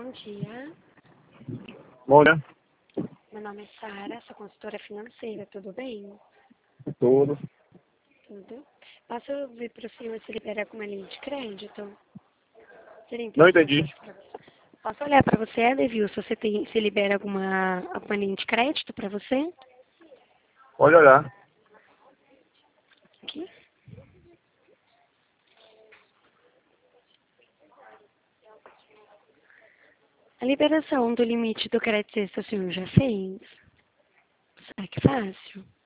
bom dia. Bom, né? Meu nome é Sara, sou consultora financeira, tudo bem? Tudo. Tudo. Posso vir para o senhor se liberar com uma linha de crédito? Seria Não interessante entendi. hoje para você. Posso olhar para você, Edevil, se você se libera alguma linha de crédito para você? Pode olhar. Aqui. A liberação do limite do crédito extra o senhor já fez? Será que é fácil?